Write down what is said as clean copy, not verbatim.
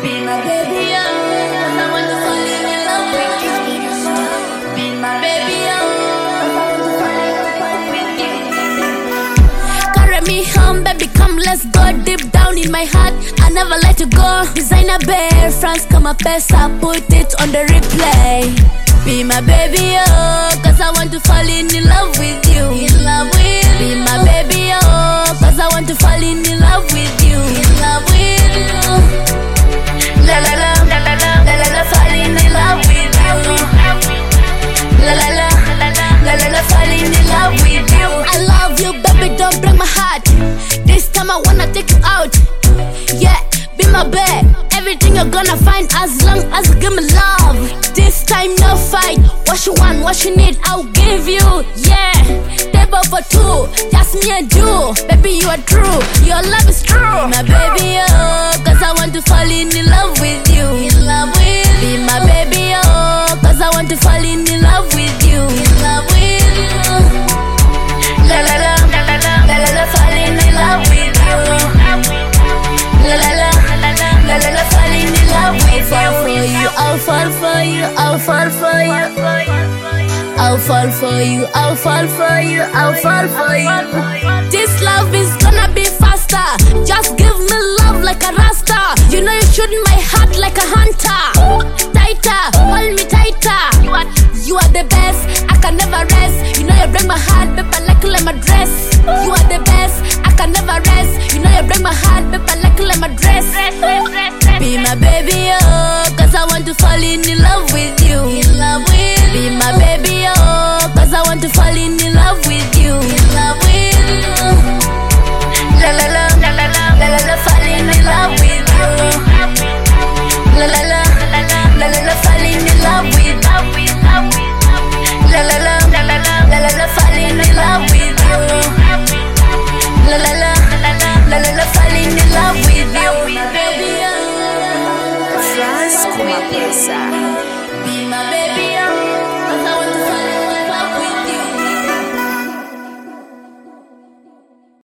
Be my baby, oh, 'cause I want to fall in love with you. Be my baby, oh, 'cause I want to fall in love with you. Carry me home, baby, come, let's go deep down in my heart. I never let you go. Designer bear, France, come up, I put it on the replay. Be my baby, oh, 'cause I want to fall in love with you. In love with you. Be my baby, oh, 'cause I want to fall in love with you. In love with you. La la la, la la la, la la la, falling in love with you. La la la, la la la, falling in love with you. I love you, baby, don't break my heart. This time I wanna take you out. Yeah, be my babe. Everything you're gonna find as long as you give me love. This time no fight. What you want, what you need, I'll give you. Yeah, table for two, just me and you. Baby, you are true, your love is true. Be my baby, oh, 'cause I want to fall in love with you. In love with you. Be my baby, oh, 'cause I want to fall in love with you. In love with you. La la la, la la la, la la la, falling in love with you. La la la, la la la, falling in love with you. I'll fall for you, I'll fall for you. I'll fall for you, I'll fall for you, I'll fall for you. This love is gonna be faster. Just give me love like a rasta. You know you shoot my heart like a hunter. Tighter, hold me tighter. You are the best, I can never rest. You know you break my heart, paper like my dress. You are the best, I can never rest. You know you break my heart, paper like my dress. Be my baby, oh, 'cause I want to fall in love with you. In love with you. Be my baby, oh, 'cause I want to fall in love.